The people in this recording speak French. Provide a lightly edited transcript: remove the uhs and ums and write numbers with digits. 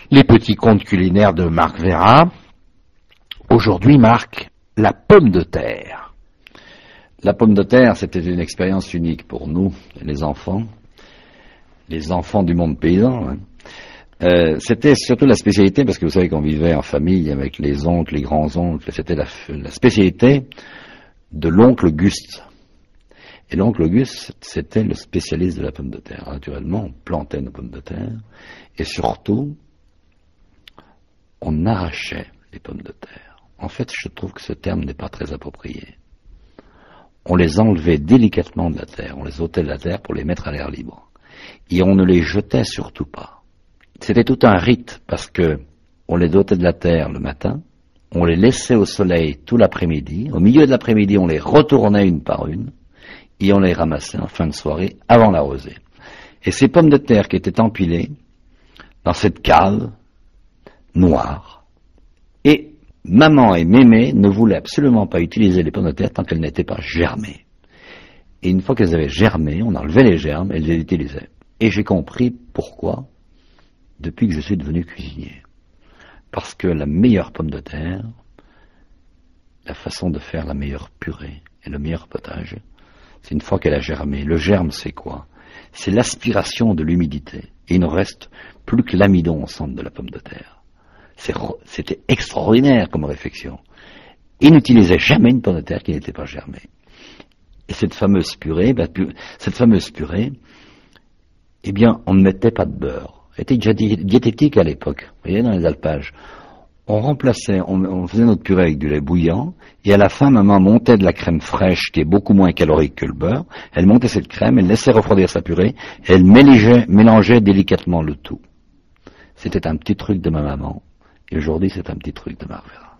Les petits contes culinaires de Marc Vera. Aujourd'hui, Marc, la pomme de terre. La pomme de terre, c'était une expérience unique pour nous, les enfants du monde paysan. C'était surtout la spécialité, parce que vous savez qu'on vivait en famille avec les oncles, les grands-oncles, c'était la spécialité de l'oncle Auguste. Et l'oncle Auguste, c'était le spécialiste de la pomme de terre. Naturellement, on plantait nos pommes de terre, et surtout, on arrachait les pommes de terre. En fait, je trouve que ce terme n'est pas très approprié. On les enlevait délicatement de la terre, on les ôtait de la terre pour les mettre à l'air libre. Et on ne les jetait surtout pas. C'était tout un rite, parce que on les ôtait de la terre le matin, on les laissait au soleil tout l'après-midi, au milieu de l'après-midi, on les retournait une par une, et on les ramassait en fin de soirée avant la rosée. Et ces pommes de terre qui étaient empilées dans cette cave noire, et maman et mémé ne voulaient absolument pas utiliser les pommes de terre tant qu'elles n'étaient pas germées. Et une fois qu'elles avaient germé, on enlevait les germes et elles les utilisaient. Et j'ai compris pourquoi depuis que je suis devenu cuisinier. Parce que la meilleure pomme de terre, la façon de faire la meilleure purée et le meilleur potage, c'est une fois qu'elle a germé. Le germe, c'est quoi? C'est l'aspiration de l'humidité. Et il ne reste plus que l'amidon au centre de la pomme de terre. C'était extraordinaire comme réflexion. Il n'utilisait jamais une pomme de terre qui n'était pas germée. Et cette fameuse purée, eh bien, on ne mettait pas de beurre. Elle était déjà diététique à l'époque. Vous voyez, dans les alpages. On faisait notre purée avec du lait bouillant, et à la fin, maman montait de la crème fraîche, qui est beaucoup moins calorique que le beurre. Elle montait cette crème, elle laissait refroidir sa purée, et elle mélangeait délicatement le tout. C'était un petit truc de ma maman, et aujourd'hui, c'est un petit truc de Marc Vera.